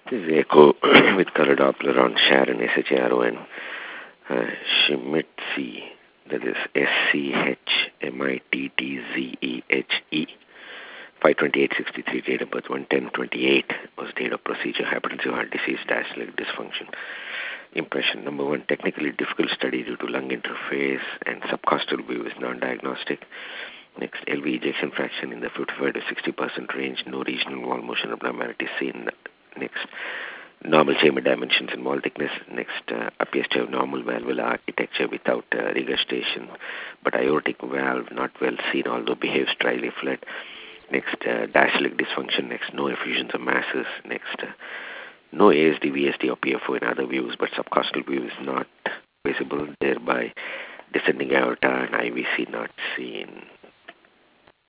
This is echo with color Doppler on Sharon, SHARON, Schmidt-Z, that is SCHMITTZEHE, 52863, date of birth 11028, was date of procedure, hypertensive heart disease, diastolic dysfunction. Impression number one, technically difficult study due to lung interface and subcostal view is non-diagnostic. Next, LV ejection fraction in the 55 to 60% range, no regional wall motion abnormality seen. Next, normal chamber dimensions and wall thickness. Next, appears to have normal valvular architecture without regurgitation, but aortic valve not well seen, although behaves dryly flat. Next, diastolic dysfunction. Next, no effusions of masses. Next, no ASD, VSD, or PFO in other views, but subcostal view is not visible, thereby descending aorta and IVC not seen.